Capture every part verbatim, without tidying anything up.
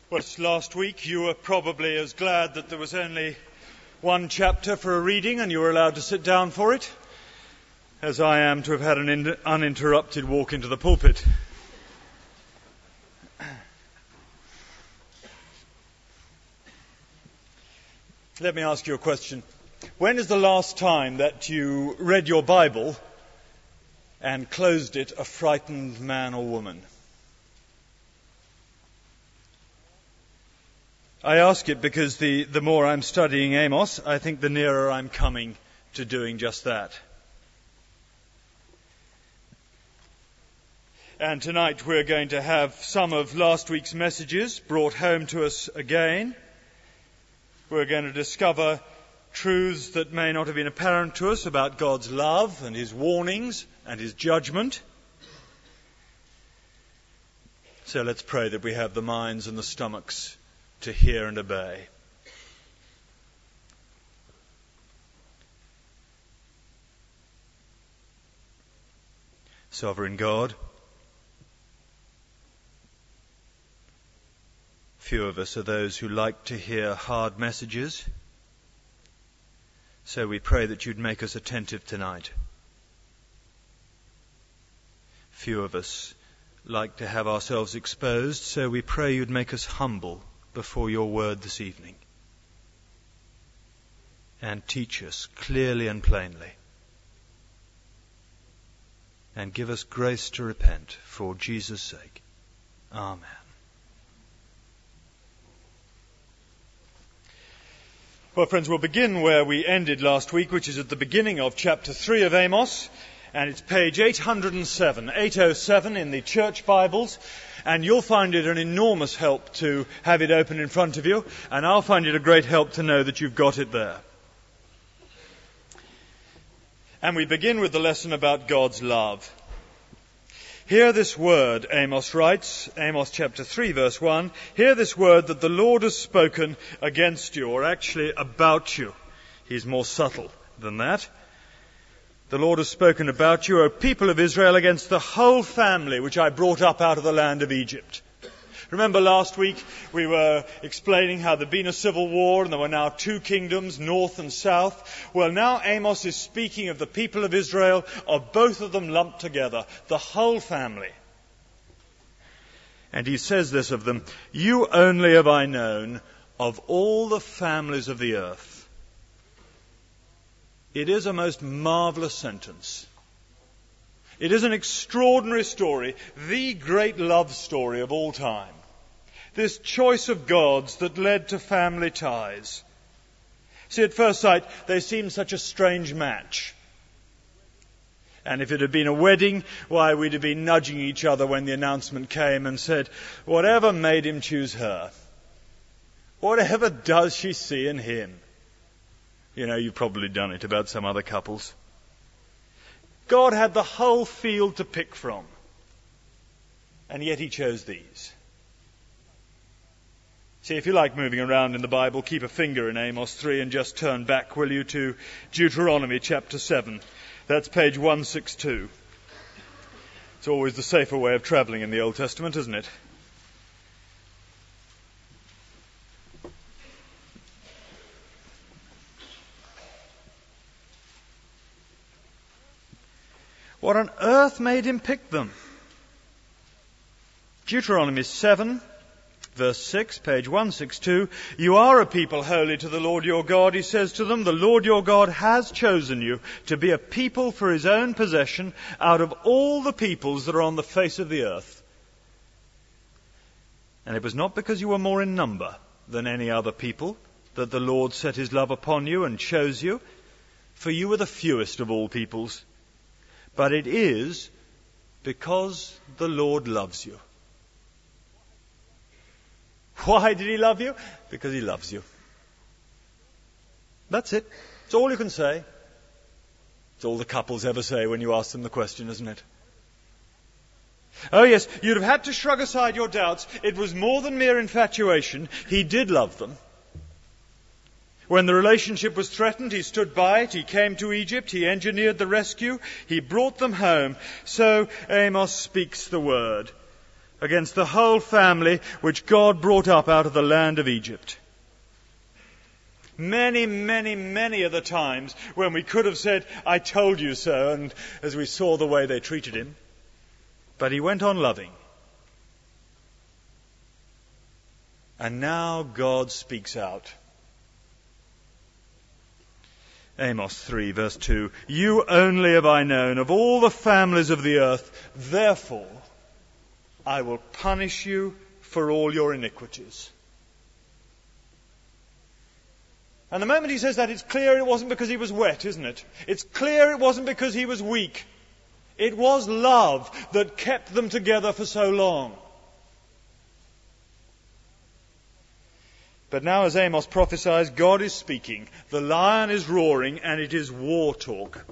Well, last week you were probably as glad that there was only one chapter for a reading and you were allowed to sit down for it, as I am to have had an in- uninterrupted walk into the pulpit. Let me ask you a question. When is the last time that you read your Bible and closed it a frightened man or woman? I ask it because the, the more I'm studying Amos, I think the nearer I'm coming to doing just that. And tonight we're going to have some of last week's messages brought home to us again. We're going to discover truths that may not have been apparent to us about God's love and His warnings and His judgment. So let's pray that we have the minds and the stomachs to hear and obey. Sovereign God, few of us are those who like to hear hard messages, so we pray that you'd make us attentive tonight. Few of us like to have ourselves exposed, so we pray you'd make us humble before your word this evening and teach us clearly and plainly and give us grace to repent for Jesus' sake. Amen. Well, friends, we'll begin where we ended last week, which is at the beginning of chapter three of Amos, and it's page eight hundred seven, eight oh seven in the church Bibles, and you'll find it an enormous help to have it open in front of you, and I'll find it a great help to know that you've got it there. And we begin with the lesson about God's love. Hear this word, Amos writes, Amos chapter three, verse one, hear this word that the Lord has spoken against you, or actually about you. He's more subtle than that. The Lord has spoken about you, O people of Israel, against the whole family which I brought up out of the land of Egypt. Remember last week we were explaining how there'd been a civil war and there were now two kingdoms, north and south. Well, now Amos is speaking of the people of Israel, of both of them lumped together, the whole family. And he says this of them, you only have I known of all the families of the earth. It is a most marvelous sentence. It is an extraordinary story, the great love story of all time. This choice of gods that led to family ties. See, at first sight, they seem such a strange match. And if it had been a wedding, why, we'd have been nudging each other when the announcement came and said, whatever made him choose her? Whatever does she see in him? You know, you've probably done it about some other couples. God had the whole field to pick from, and yet he chose these. See, if you like moving around in the Bible, keep a finger in Amos three and just turn back, will you, to Deuteronomy chapter seven. That's page one sixty-two. It's always the safer way of travelling in the Old Testament, isn't it? What on earth made him pick them? Deuteronomy seven, verse six, page one sixty-two. You are a people holy to the Lord your God, he says to them. The Lord your God has chosen you to be a people for his own possession out of all the peoples that are on the face of the earth. And it was not because you were more in number than any other people that the Lord set his love upon you and chose you, for you were the fewest of all peoples. But it is because the Lord loves you. Why did he love you? Because he loves you. That's it. It's all you can say. It's all the couples ever say when you ask them the question, isn't it? Oh yes, you'd have had to shrug aside your doubts. It was more than mere infatuation. He did love them. When the relationship was threatened, he stood by it. He came to Egypt. He engineered the rescue. He brought them home. So Amos speaks the word. against the whole family which God brought up out of the land of Egypt. Many, many, many are the times when we could have said, I told you so, and as we saw the way they treated him. But he went on loving. And now God speaks out. Amos three, verse two, you only have I known of all the families of the earth, therefore I will punish you for all your iniquities. And the moment he says that, it's clear it wasn't because he was wet, isn't it? It's clear it wasn't because he was weak. It was love that kept them together for so long. But now as Amos prophesies, God is speaking. The lion is roaring and it is war talk.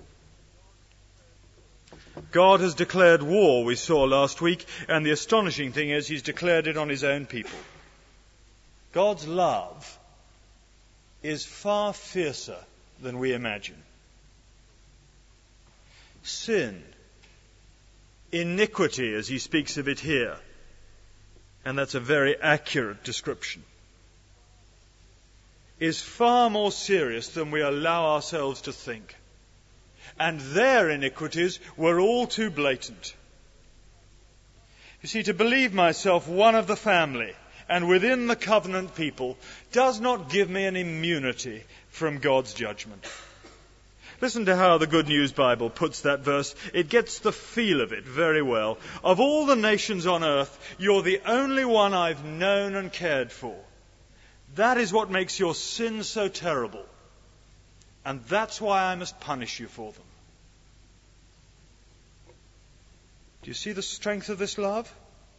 God has declared war, we saw last week, and the astonishing thing is he's declared it on his own people. God's love is far fiercer than we imagine. Sin, iniquity, as he speaks of it here, and that's a very accurate description, is far more serious than we allow ourselves to think. And their iniquities were all too blatant. You see, to believe myself one of the family and within the covenant people does not give me an immunity from God's judgment. Listen to how the Good News Bible puts that verse. It gets the feel of it very well. Of all the nations on earth, you're the only one I've known and cared for. That is what makes your sins so terrible. And that's why I must punish you for them. Do you see the strength of this love?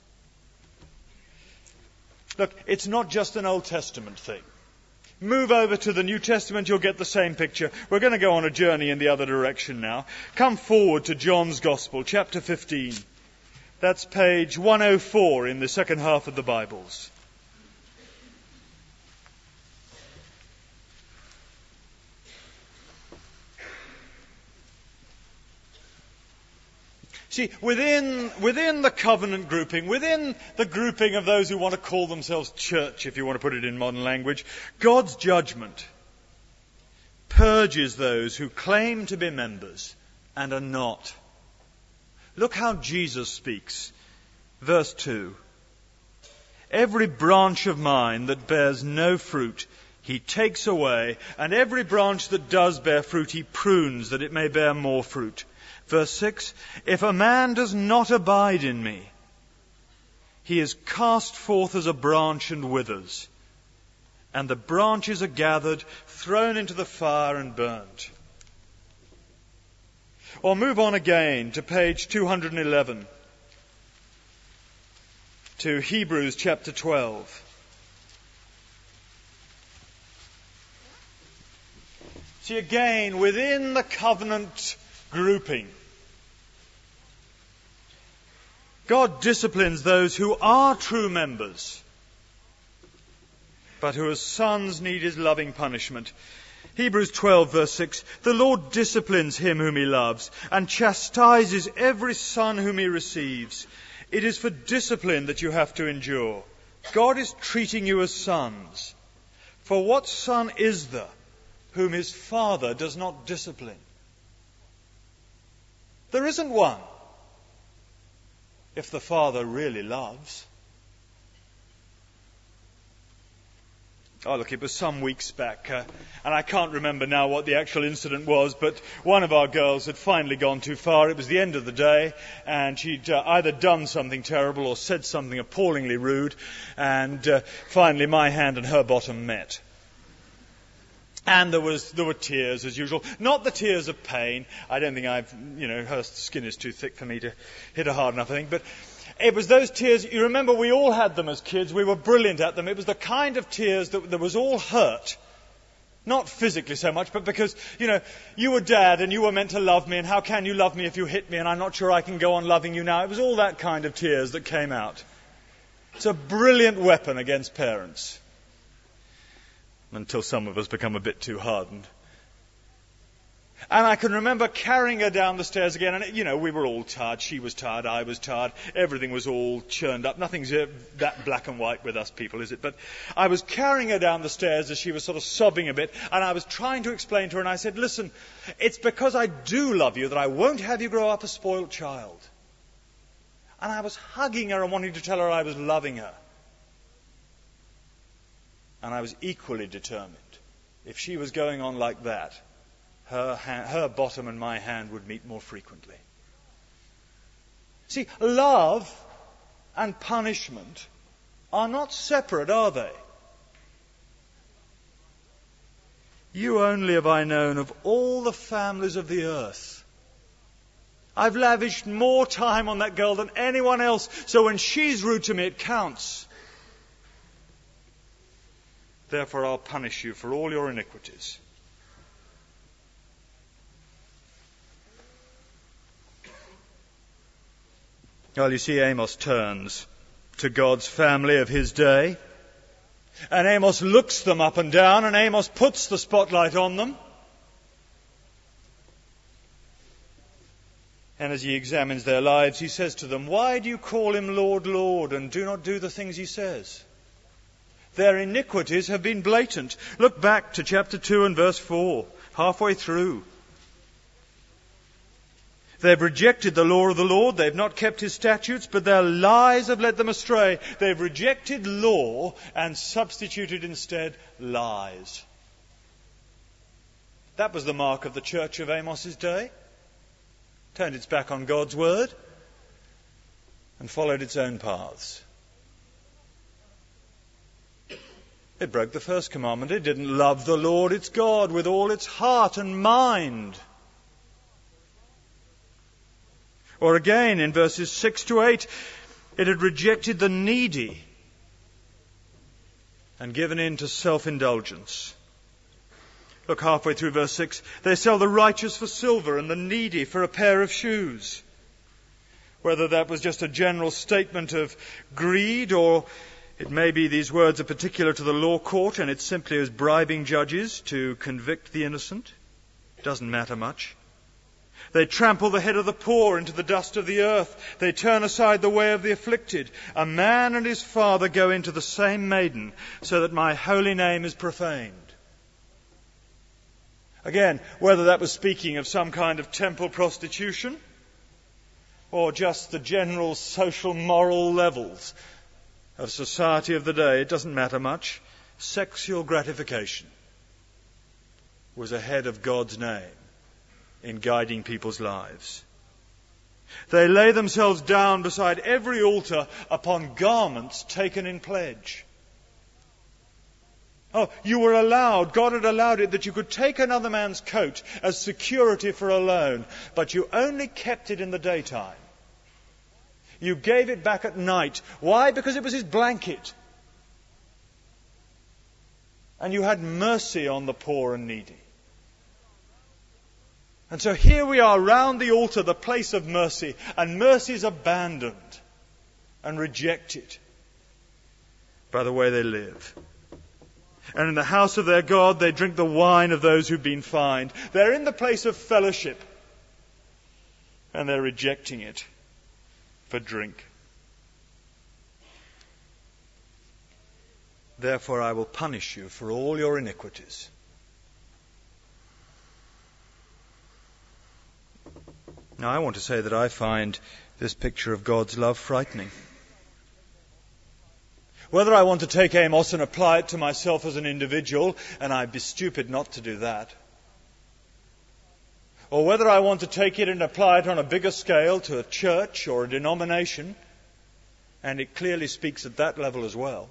Look, it's not just an Old Testament thing. Move over to the New Testament, you'll get the same picture. We're going to go on a journey in the other direction now. Come forward to John's Gospel, chapter fifteen. That's page one oh four in the second half of the Bibles. See, within, within the covenant grouping, within the grouping of those who want to call themselves church, if you want to put it in modern language, God's judgment purges those who claim to be members and are not. Look how Jesus speaks. Verse two. Every branch of mine that bears no fruit, he takes away, and every branch that does bear fruit, he prunes that it may bear more fruit. Verse six, if a man does not abide in me, he is cast forth as a branch and withers, and the branches are gathered, thrown into the fire and burnt. Or move on again to page two hundred eleven, to Hebrews chapter twelve. See, again, within the covenant grouping, God disciplines those who are true members, but who as sons need his loving punishment. Hebrews twelve verse six, the Lord disciplines him whom he loves and chastises every son whom he receives. It is for discipline that you have to endure. God is treating you as sons. For what son is there whom his father does not discipline? There isn't one, if the Father really loves. Oh, look, it was some weeks back, uh, and I can't remember now what the actual incident was, but one of our girls had finally gone too far. It was the end of the day, and she'd uh, either done something terrible or said something appallingly rude, and uh, finally my hand and her bottom met. And there was there were tears as usual. Not the tears of pain. I don't think I've, you know, her skin is too thick for me to hit her hard enough, I think. But it was those tears, you remember we all had them as kids. We were brilliant at them. It was the kind of tears that, that was all hurt. Not physically so much, but because, you know, you were dad and you were meant to love me, and how can you love me if you hit me, and I'm not sure I can go on loving you now. It was all that kind of tears that came out. It's a brilliant weapon against parents. Until some of us become a bit too hardened. And I can remember carrying her down the stairs again, and, you know, we were all tired. She was tired, I was tired. Everything was all churned up. Nothing's that black and white with us people, is it? But I was carrying her down the stairs as she was sort of sobbing a bit, and I was trying to explain to her, and I said, listen, it's because I do love you that I won't have you grow up a spoilt child. And I was hugging her and wanting to tell her I was loving her. And I was equally determined. If she was going on like that, Her, hand, her bottom and my hand would meet more frequently. See, love and punishment are not separate, are they? You only have I known of all the families of the earth. I've lavished more time on that girl than anyone else, so when she's rude to me, it counts. Therefore, I'll punish you for all your iniquities. Well, you see, Amos turns to God's family of his day, and Amos looks them up and down, and Amos puts the spotlight on them. And as he examines their lives, he says to them, why do you call him Lord, Lord, and do not do the things he says? Their iniquities have been blatant. Look back to chapter two and verse four, halfway through. They've rejected the law of the Lord. They've not kept his statutes, but their lies have led them astray. They've rejected law and substituted instead lies. That was the mark of the church of Amos's day. Turned its back on God's word and followed its own paths. It broke the first commandment. It didn't love the Lord its God with all its heart and mind. Or again, in verses six to eight, it had rejected the needy and given in to self-indulgence. Look halfway through verse six. They sell the righteous for silver and the needy for a pair of shoes. Whether that was just a general statement of greed, or it may be these words are particular to the law court and it's simply as bribing judges to convict the innocent. Doesn't matter much. They trample the head of the poor into the dust of the earth. They turn aside the way of the afflicted. A man and his father go into the same maiden, so that my holy name is profaned. Again, whether that was speaking of some kind of temple prostitution, or just the general social moral levels of society of the day, it doesn't matter much. Sexual gratification was ahead of God's name in guiding people's lives. They lay themselves down beside every altar upon garments taken in pledge. Oh, you were allowed, God had allowed it that you could take another man's coat as security for a loan, but you only kept it in the daytime. You gave it back at night. Why? Because it was his blanket. And you had mercy on the poor and needy. And so here we are round the altar, the place of mercy, and mercy is abandoned and rejected by the way they live. And in the house of their God, they drink the wine of those who've been fined. They're in the place of fellowship, and they're rejecting it for drink. Therefore, I will punish you for all your iniquities. Now, I want to say that I find this picture of God's love frightening. Whether I want to take Amos and apply it to myself as an individual, and I'd be stupid not to do that, or whether I want to take it and apply it on a bigger scale to a church or a denomination, and it clearly speaks at that level as well.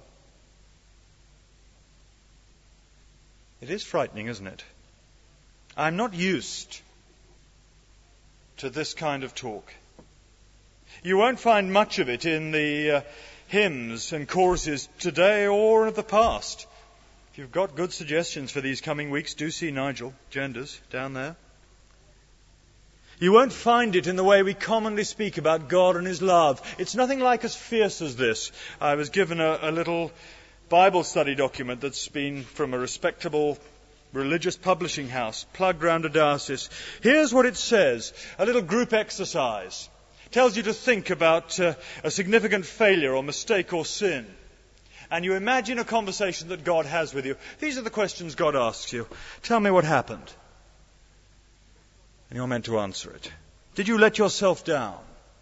It is frightening, isn't it? I'm not used to this kind of talk. You won't find much of it in the uh, hymns and choruses today or of the past. If you've got good suggestions for these coming weeks, do see Nigel Genders down there. You won't find it in the way we commonly speak about God and his love. It's nothing like as fierce as this. I was given a, a little Bible study document that's been from a respectable religious publishing house, plugged round a diocese. Here's what it says, a little group exercise. It tells you to think about uh, a significant failure or mistake or sin. And you imagine a conversation that God has with you. These are the questions God asks you. Tell me what happened. And you're meant to answer it. Did you let yourself down?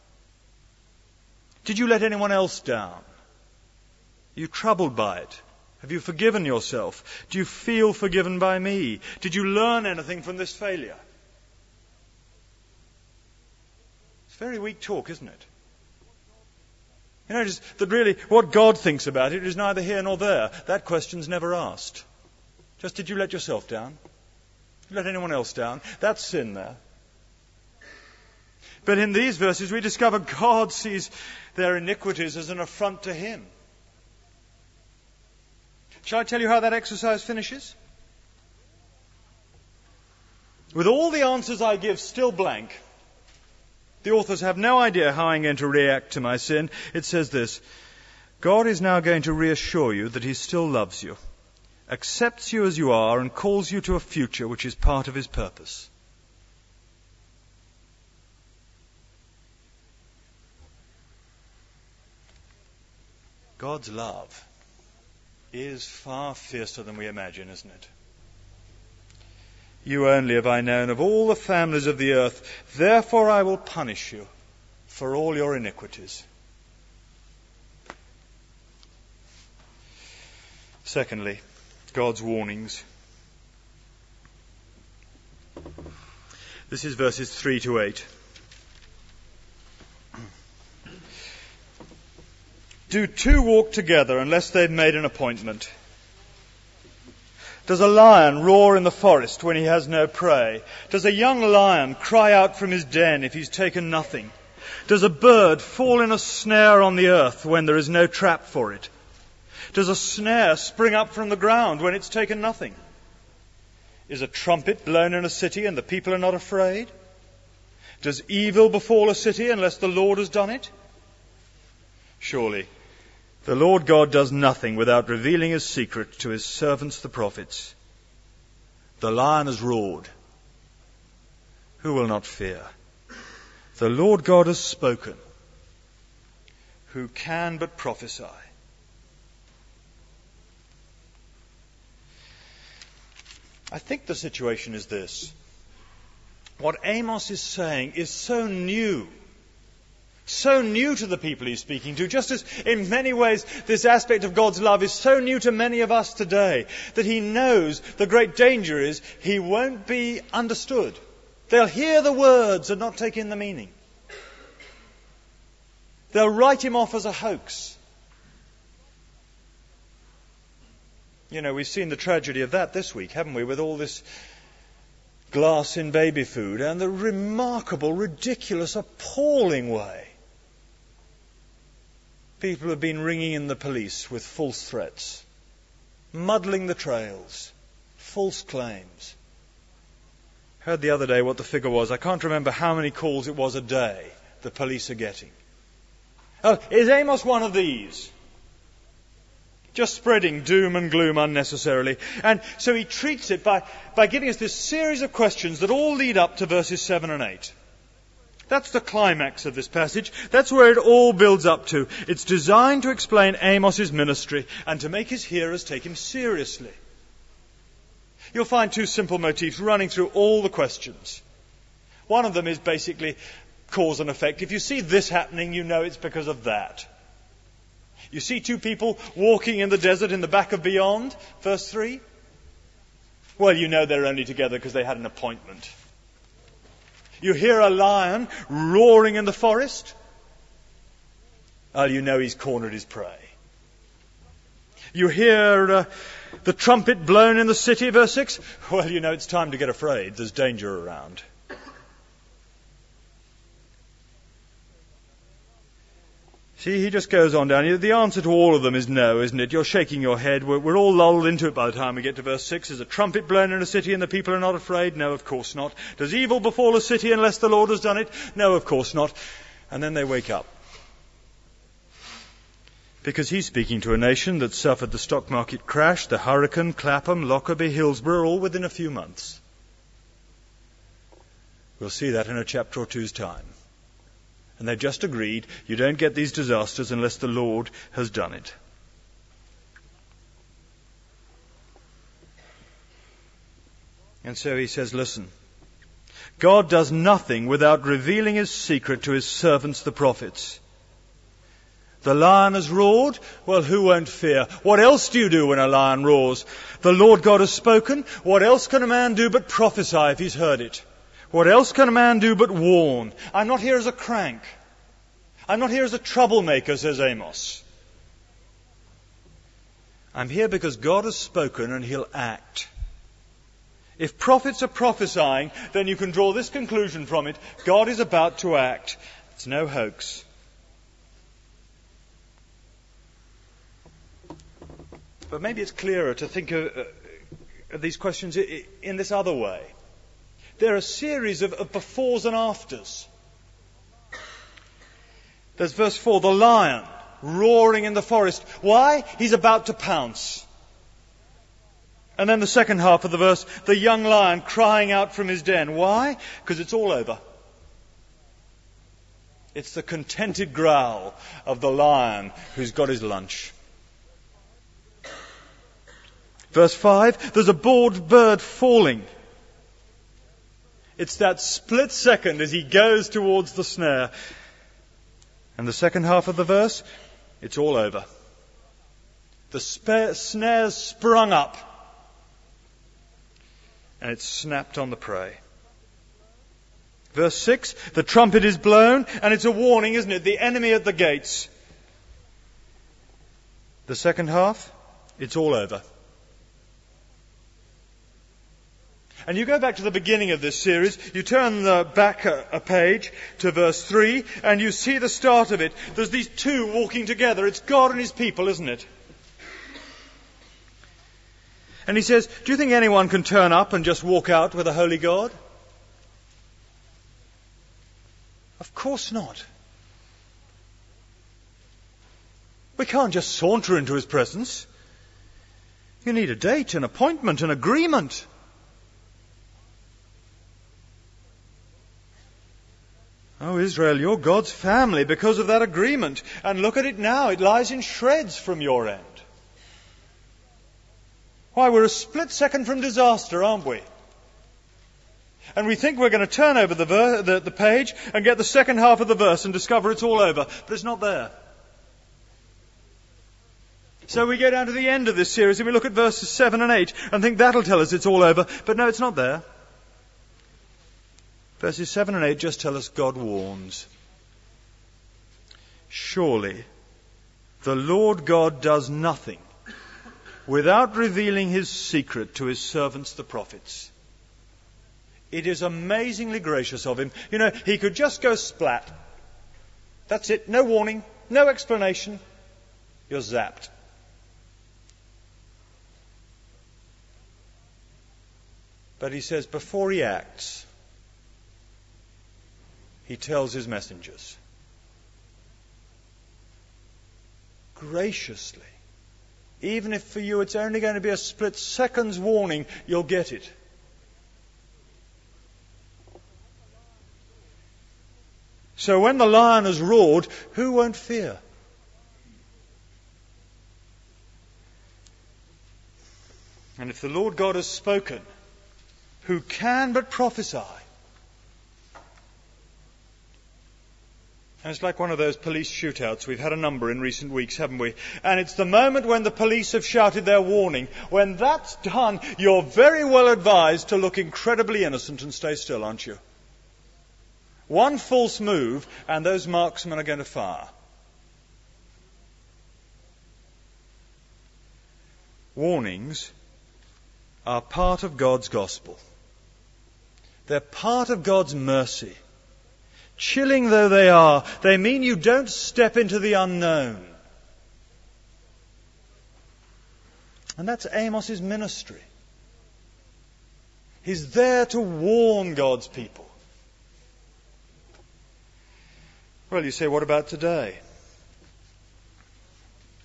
Did you let anyone else down? Are you troubled by it? Have you forgiven yourself? Do you feel forgiven by me? Did you learn anything from this failure? It's very weak talk, isn't it? You notice that really what God thinks about it is neither here nor there. That question's never asked. Just did you let yourself down? Did you let anyone else down? That's sin there. But in these verses we discover God sees their iniquities as an affront to Him. Shall I tell you how that exercise finishes? With all the answers I give still blank, the authors have no idea how I'm going to react to my sin. It says this: God is now going to reassure you that He still loves you, accepts you as you are, and calls you to a future which is part of His purpose. God's love is far fiercer than we imagine, isn't it? You only have I known of all the families of the earth, therefore I will punish you for all your iniquities. Secondly, God's warnings. This is verses three to eight. Do two walk together unless they've made an appointment? Does a lion roar in the forest when he has no prey? Does a young lion cry out from his den if he's taken nothing? Does a bird fall in a snare on the earth when there is no trap for it? Does a snare spring up from the ground when it's taken nothing? Is a trumpet blown in a city and the people are not afraid? Does evil befall a city unless the Lord has done it? Surely the Lord God does nothing without revealing His secret to His servants the prophets. The lion has roared. Who will not fear? The Lord God has spoken. Who can but prophesy? I think the situation is this. What Amos is saying is so new. So new to the people he's speaking to, just as in many ways this aspect of God's love is so new to many of us today, that he knows the great danger is he won't be understood. They'll hear the words and not take in the meaning. They'll write him off as a hoax. You know, we've seen the tragedy of that this week, haven't we, with all this glass in baby food and the remarkable, ridiculous, appalling way people have been ringing in the police with false threats, muddling the trails, false claims. Heard the other day what the figure was. I can't remember how many calls it was a day the police are getting. Oh, is Amos one of these? Just spreading doom and gloom unnecessarily. And so he treats it by, by giving us this series of questions that all lead up to verses seven and eight. That's the climax of this passage. That's where it all builds up to. It's designed to explain Amos's ministry and to make his hearers take him seriously. You'll find two simple motifs running through all the questions. One of them is basically cause and effect. If you see this happening, you know it's because of that. You see two people walking in the desert in the back of beyond, verse three? Well, you know they're only together because they had an appointment. You hear a lion roaring in the forest? Oh, you know he's cornered his prey. You hear uh, the trumpet blown in the city, verse six? Well, you know it's time to get afraid. There's danger around. See, he just goes on down. The answer to all of them is no, isn't it? You're shaking your head. We're, we're all lulled into it by the time we get to verse six. Is a trumpet blown in a city and the people are not afraid? No, of course not. Does evil befall a city unless the Lord has done it? No, of course not. And then they wake up. Because he's speaking to a nation that suffered the stock market crash, the hurricane, Clapham, Lockerbie, Hillsborough, all within a few months. We'll see that in a chapter or two's time. And they've just agreed you don't get these disasters unless the Lord has done it. And so he says, listen, God does nothing without revealing his secret to his servants, the prophets. The lion has roared. Well, who won't fear? What else do you do when a lion roars? The Lord God has spoken. What else can a man do but prophesy if he's heard it? What else can a man do but warn? I'm not here as a crank. I'm not here as a troublemaker, says Amos. I'm here because God has spoken and he'll act. If prophets are prophesying, then you can draw this conclusion from it. God is about to act. It's no hoax. But maybe it's clearer to think of, uh, of these questions in this other way. There are a series of, of befores and afters. There's verse four, the lion roaring in the forest. Why? He's about to pounce. And then the second half of the verse, the young lion crying out from his den. Why? Because it's all over. It's the contented growl of the lion who's got his lunch. Verse five, there's a bored bird falling. It's that split second as he goes towards the snare. And the second half of the verse, it's all over. The spa- snare's sprung up. And it's snapped on the prey. Verse six, the trumpet is blown, and it's a warning, isn't it? The enemy at the gates. The second half, it's all over. And you go back to the beginning of this series, you turn the back a, a page to verse three, and you see the start of it. There's these two walking together. It's God and his people, isn't it? And he says, do you think anyone can turn up and just walk out with a holy God? Of course not. We can't just saunter into his presence. You need a date, an appointment, an agreement. Oh, Israel, you're God's family because of that agreement. And look at it now. It lies in shreds from your end. Why, we're a split second from disaster, aren't we? And we think we're going to turn over the, ver- the, the page and get the second half of the verse and discover it's all over. But it's not there. So we go down to the end of this series and we look at verses seven and eight and think that'll tell us it's all over. But no, it's not there. Verses seven and eight just tell us God warns. Surely the Lord God does nothing without revealing his secret to his servants the prophets. It is amazingly gracious of him. You know, he could just go splat. That's it. No warning, no explanation. You're zapped. But he says before he acts, he tells his messengers. Graciously. Even if for you it's only going to be a split second's warning, you'll get it. So when the lion has roared, who won't fear? And if the Lord God has spoken, who can but prophesy? And it's like one of those police shootouts. We've had a number in recent weeks, haven't we? And it's the moment when the police have shouted their warning. When that's done, you're very well advised to look incredibly innocent and stay still, aren't you? One false move and those marksmen are going to fire. Warnings are part of God's gospel. They're part of God's mercy. Chilling though they are, they mean you don't step into the unknown. And that's Amos's ministry. He's there to warn God's people. Well, you say, what about today?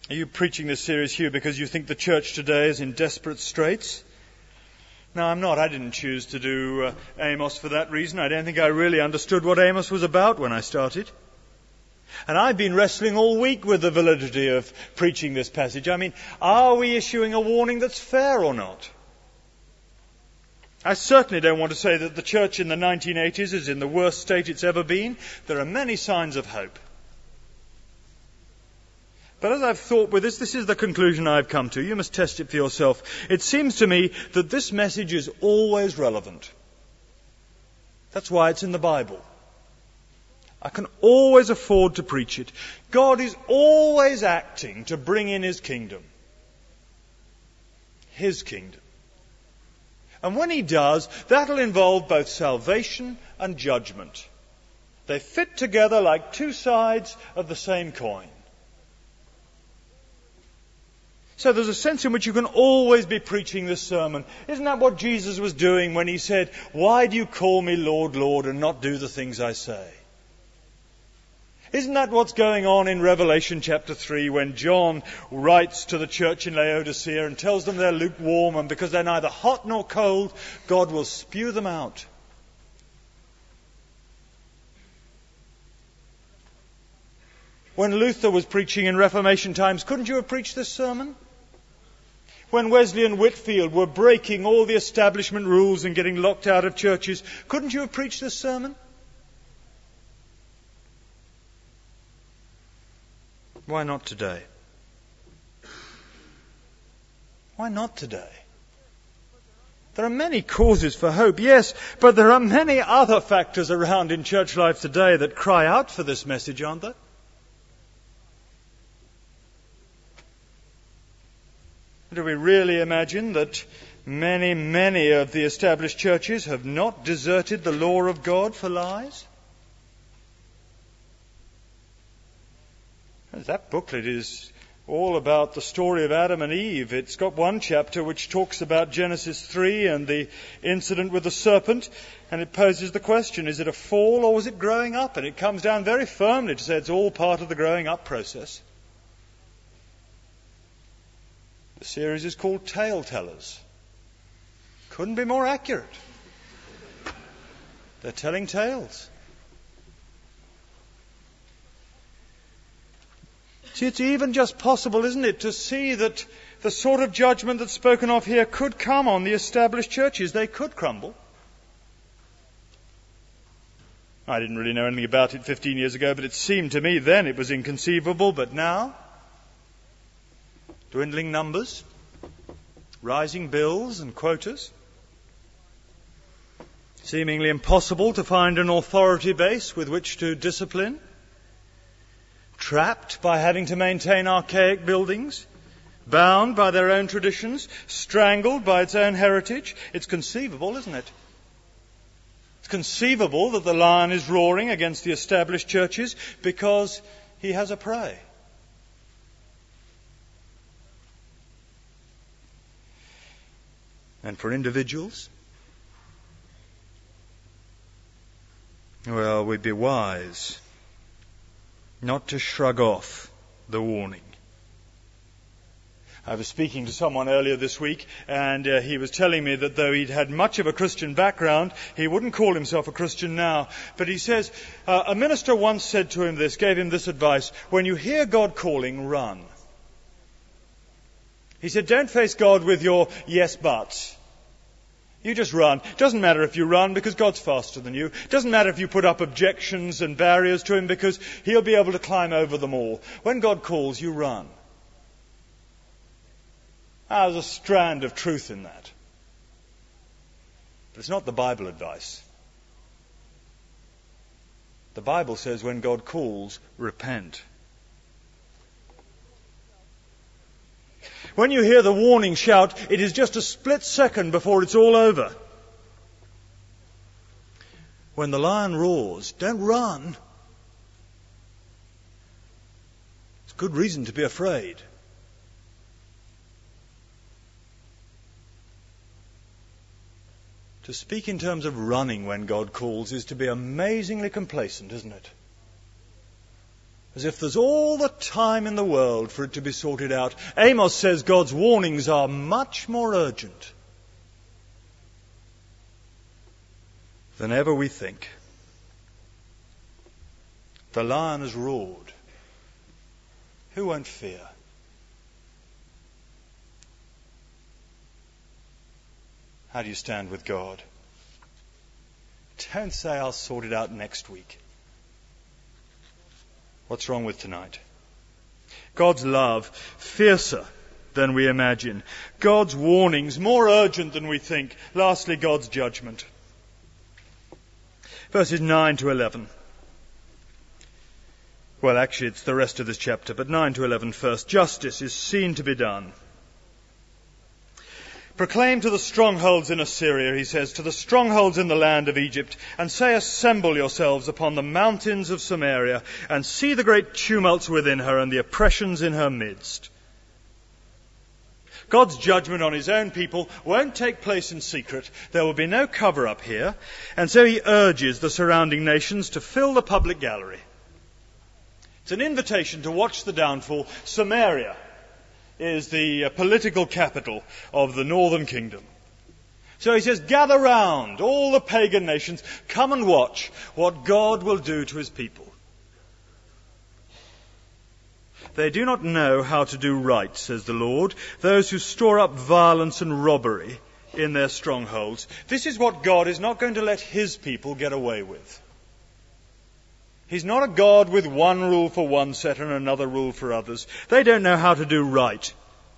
Are you preaching this series, Hugh, because you think the church today is in desperate straits? No, I'm not. I didn't choose to do uh, Amos for that reason. I don't think I really understood what Amos was about when I started. And I've been wrestling all week with the validity of preaching this passage. I mean, are we issuing a warning that's fair or not? I certainly don't want to say that the church in the nineteen eighties is in the worst state it's ever been. There are many signs of hope. But as I've thought with this, this is the conclusion I've come to. You must test it for yourself. It seems to me that this message is always relevant. That's why it's in the Bible. I can always afford to preach it. God is always acting to bring in His kingdom. His kingdom. And when He does, that'll involve both salvation and judgment. They fit together like two sides of the same coin. So there's a sense in which you can always be preaching this sermon. Isn't that what Jesus was doing when He said, "Why do you call me Lord, Lord, and not do the things I say?" Isn't that what's going on in Revelation chapter three when John writes to the church in Laodicea and tells them they're lukewarm, and because they're neither hot nor cold, God will spew them out? When Luther was preaching in Reformation times, couldn't you have preached this sermon? When Wesley and Whitfield were breaking all the establishment rules and getting locked out of churches, couldn't you have preached this sermon? Why not today? Why not today? There are many causes for hope, yes, but there are many other factors around in church life today that cry out for this message, aren't there? Do we really imagine that many, many of the established churches have not deserted the law of God for lies? That booklet is all about the story of Adam and Eve. It's got one chapter which talks about Genesis three and the incident with the serpent, and it poses the question, is it a fall or was it growing up? And it comes down very firmly to say it's all part of the growing up process. The series is called Tale Tellers. Couldn't be more accurate. They're telling tales. See, it's even just possible, isn't it, to see that the sort of judgment that's spoken of here could come on the established churches. They could crumble. I didn't really know anything about it fifteen years ago, but it seemed to me then it was inconceivable. But now, dwindling numbers, rising bills and quotas, seemingly impossible to find an authority base with which to discipline, trapped by having to maintain archaic buildings, bound by their own traditions, strangled by its own heritage. It's conceivable, isn't it? It's conceivable that the lion is roaring against the established churches because he has a prey. And for individuals, well, we'd be wise not to shrug off the warning. I was speaking to someone earlier this week, and uh, he was telling me that though he'd had much of a Christian background, he wouldn't call himself a Christian now. But he says, uh, a minister once said to him this, gave him this advice: when you hear God calling, run. He said, don't face God with your yes buts. You just run. It doesn't matter if you run because God's faster than you. It doesn't matter if you put up objections and barriers to Him because He'll be able to climb over them all. When God calls, you run. Now, there's a strand of truth in that. But it's not the Bible advice. The Bible says when God calls, repent. When you hear the warning shout, it is just a split second before it's all over. When the lion roars, don't run. It's good reason to be afraid. To speak in terms of running when God calls is to be amazingly complacent, isn't it? As if there's all the time in the world for it to be sorted out. Amos says God's warnings are much more urgent than ever we think. The lion has roared. Who won't fear? How do you stand with God? Don't say I'll sort it out next week. What's wrong with tonight? God's love, fiercer than we imagine. God's warnings, more urgent than we think. Lastly, God's judgment. Verses nine to eleven. Well, actually, it's the rest of this chapter, but nine to eleven first. Justice is seen to be done. Proclaim to the strongholds in Assyria, he says, to the strongholds in the land of Egypt, and say, assemble yourselves upon the mountains of Samaria, and see the great tumults within her and the oppressions in her midst. God's judgment on his own people won't take place in secret. There will be no cover-up here. And so he urges the surrounding nations to fill the public gallery. It's an invitation to watch the downfall. Samaria is the uh, political capital of the northern kingdom. So he says, gather round, all the pagan nations, come and watch what God will do to his people. They do not know how to do right, says the Lord, those who store up violence and robbery in their strongholds. This is what God is not going to let his people get away with. He's not a God with one rule for one set and another rule for others. They don't know how to do right.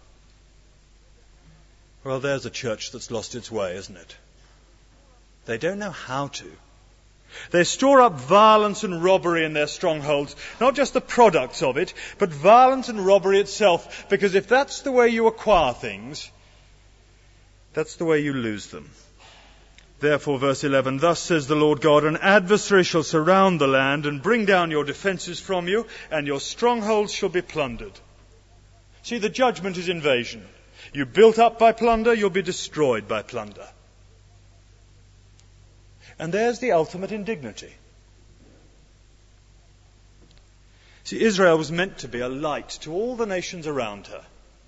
Well, there's a church that's lost its way, isn't it? They don't know how to. They store up violence and robbery in their strongholds, not just the products of it, but violence and robbery itself, because if that's the way you acquire things, that's the way you lose them. Therefore, verse eleven, thus says the Lord God, an adversary shall surround the land and bring down your defences from you, and your strongholds shall be plundered. See, the judgment is invasion. You built up by plunder, you'll be destroyed by plunder. And there's the ultimate indignity. See, Israel was meant to be a light to all the nations around her.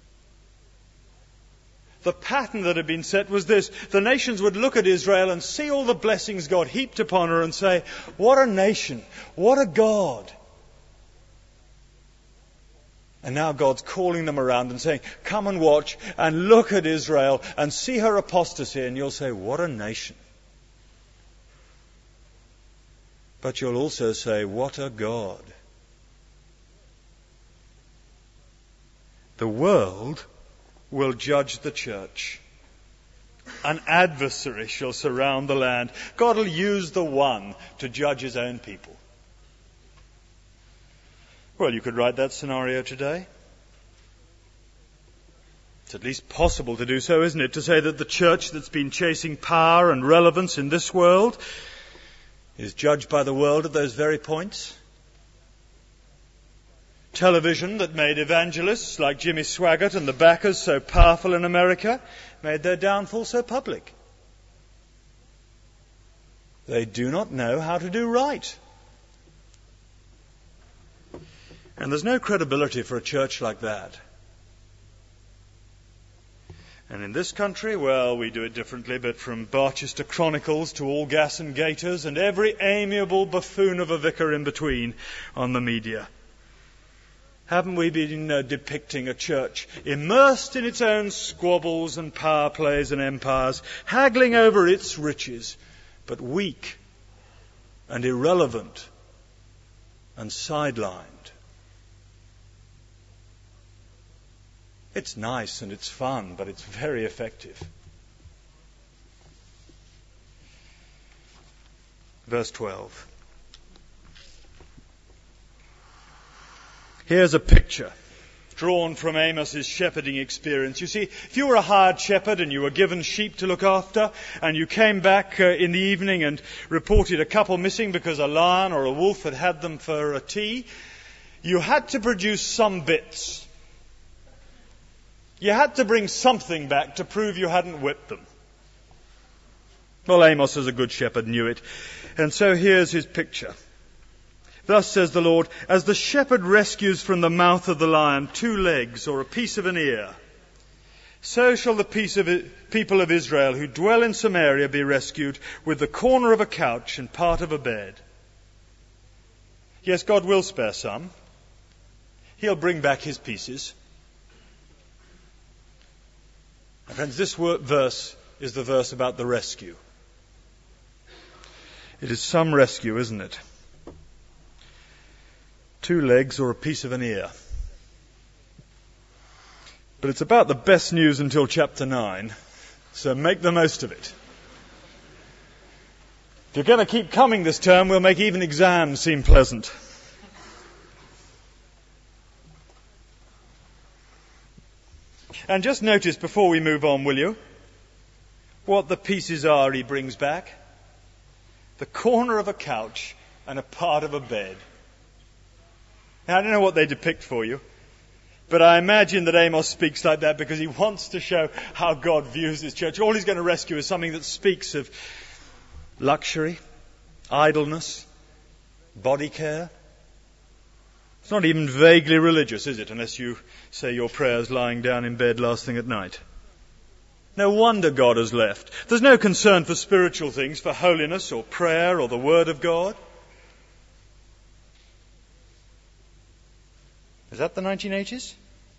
The pattern that had been set was this. The nations would look at Israel and see all the blessings God heaped upon her and say, what a nation, what a God. And now God's calling them around and saying, come and watch and look at Israel and see her apostasy, and you'll say, what a nation. But you'll also say, what a God. The world will judge the church. An adversary shall surround the land. God will use the one to judge his own people. Well, you could write that scenario today. It's at least possible to do so, isn't it? To say that the church that's been chasing power and relevance in this world is judged by the world at those very points. Television that made evangelists like Jimmy Swaggart and the Backers so powerful in America made their downfall so public. They do not know how to do right. And there's no credibility for a church like that. And in this country, well, we do it differently, but from Barchester Chronicles to all gas and gaiters and every amiable buffoon of a vicar in between on the media. Haven't we been uh, depicting a church immersed in its own squabbles and power plays and empires, haggling over its riches, but weak and irrelevant and sidelined? It's nice and it's fun, but it's very effective. Verse twelve. Here's a picture drawn from Amos's shepherding experience. You see, if you were a hired shepherd and you were given sheep to look after, and you came back uh, in the evening and reported a couple missing because a lion or a wolf had had them for a tea, you had to produce some bits. You had to bring something back to prove you hadn't whipped them. Well, Amos, as a good shepherd, knew it. And so here's his picture. Thus says the Lord, as the shepherd rescues from the mouth of the lion two legs or a piece of an ear, so shall the piece of it, people of Israel who dwell in Samaria be rescued with the corner of a couch and part of a bed. Yes, God will spare some. He'll bring back his pieces. My friends, this verse is the verse about the rescue. It is some rescue, isn't it? Two legs or a piece of an ear. But it's about the best news until chapter nine, so make the most of it. If you're going to keep coming this term, we'll make even exams seem pleasant. And just notice before we move on, will you, what the pieces are he brings back. The corner of a couch and a part of a bed. Now, I don't know what they depict for you, but I imagine that Amos speaks like that because he wants to show how God views his church. All he's going to rescue is something that speaks of luxury, idleness, body care. It's not even vaguely religious, is it, unless you say your prayers lying down in bed last thing at night. No wonder God has left. There's no concern for spiritual things, for holiness or prayer or the Word of God. Is that the nineteen eighties?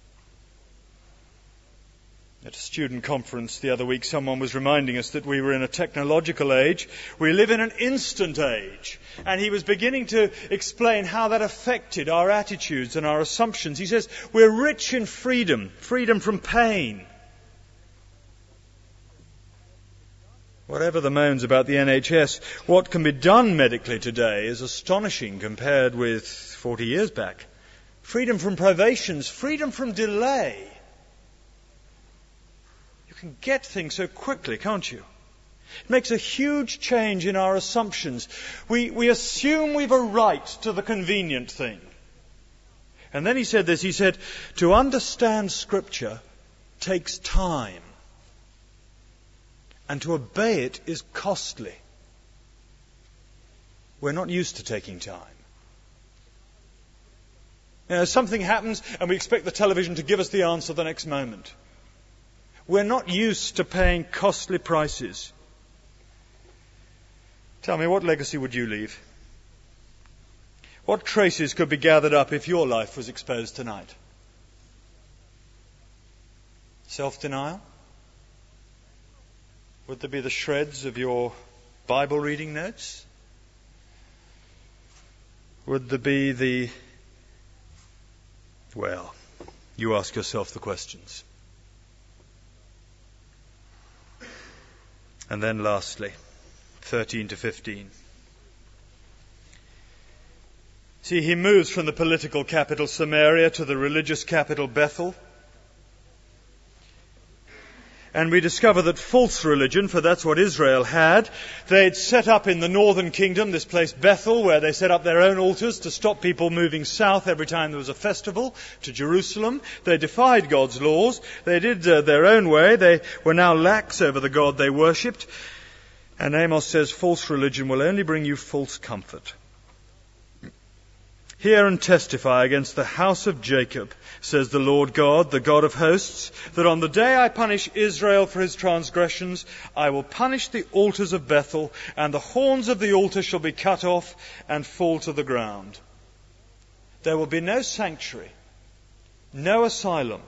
At a student conference the other week, someone was reminding us that we were in a technological age. We live in an instant age. And he was beginning to explain how that affected our attitudes and our assumptions. He says, we're rich in freedom, freedom from pain. Whatever the moans about the N H S, what can be done medically today is astonishing compared with forty years back. Freedom from privations, freedom from delay. You can get things so quickly, can't you? It makes a huge change in our assumptions. We, we assume we've a right to the convenient thing. And then he said this, he said, to understand Scripture takes time. And to obey it is costly. We're not used to taking time. You know, something happens and we expect the television to give us the answer the next moment. We're not used to paying costly prices. Tell me, what legacy would you leave? What traces could be gathered up if your life was exposed tonight? Self-denial? Would there be the shreds of your Bible reading notes? Would there be the... Well, you ask yourself the questions. And then lastly, thirteen to fifteen. See, he moves from the political capital Samaria to the religious capital Bethel. And we discover that false religion, for that's what Israel had, they'd set up in the northern kingdom this place Bethel, where they set up their own altars to stop people moving south every time there was a festival to Jerusalem. They defied God's laws. They did uh, their own way. They were now lax over the God they worshipped. And Amos says false religion will only bring you false comfort. Hear and testify against the house of Jacob, says the Lord God, the God of hosts, that on the day I punish Israel for his transgressions, I will punish the altars of Bethel, and the horns of the altar shall be cut off and fall to the ground. There will be no sanctuary, no asylum.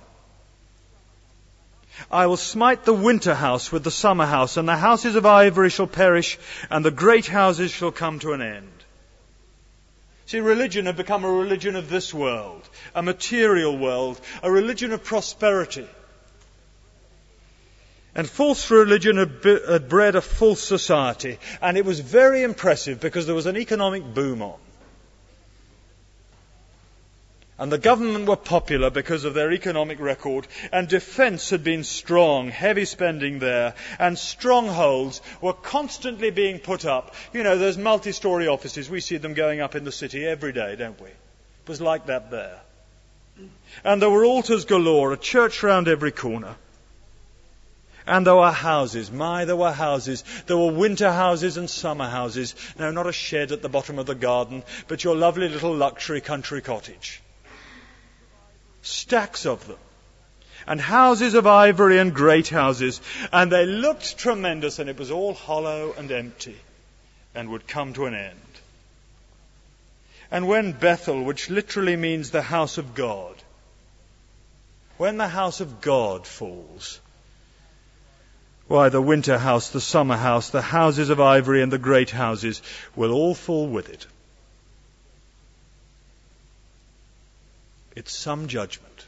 I will smite the winter house with the summer house, and the houses of ivory shall perish, and the great houses shall come to an end. See, religion had become a religion of this world, a material world, a religion of prosperity. And false religion had, be, had bred a false society, and it was very impressive because there was an economic boom on. And the government were popular because of their economic record, and defence had been strong, heavy spending there, and strongholds were constantly being put up. You know, those multi-storey offices, we see them going up in the city every day, don't we? It was like that there. And there were altars galore, a church round every corner. And there were houses. My, there were houses. There were winter houses and summer houses. No, not a shed at the bottom of the garden, but your lovely little luxury country cottage. Stacks of them. And houses of ivory and great houses. And they looked tremendous, and it was all hollow and empty and would come to an end. And when Bethel, which literally means the house of God, when the house of God falls, why, the winter house, the summer house, the houses of ivory and the great houses will all fall with it. It's some judgment.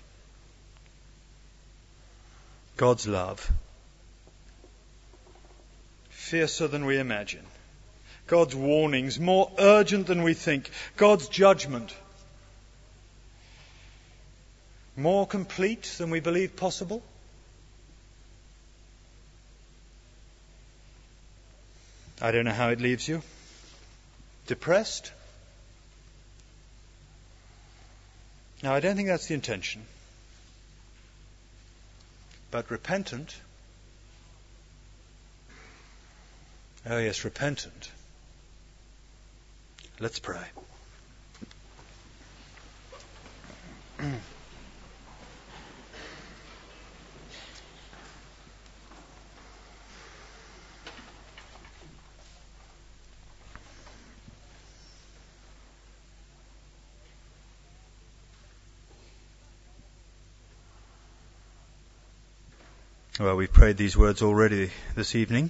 God's love, fiercer than we imagine. God's warnings, more urgent than we think. God's judgment, more complete than we believe possible. I don't know how it leaves you. Depressed? Now, I don't think that's the intention. But repentant? Oh yes, repentant. Let's pray. Well, we've prayed these words already this evening,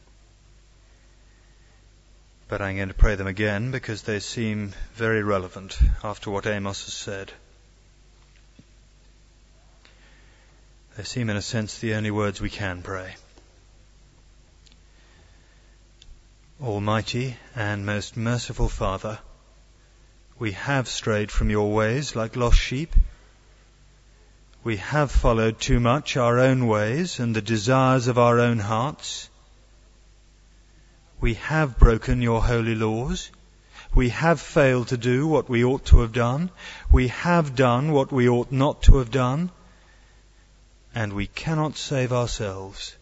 but I'm going to pray them again because they seem very relevant after what Amos has said. They seem, in a sense, the only words we can pray. Almighty and most merciful Father, we have strayed from your ways like lost sheep. We have followed too much our own ways and the desires of our own hearts. We have broken your holy laws. We have failed to do what we ought to have done. We have done what we ought not to have done. And we cannot save ourselves.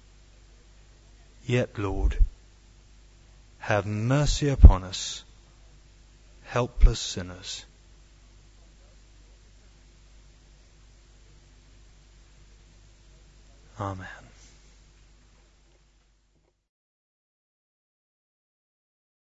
Yet, Lord, have mercy upon us, helpless sinners. Amen.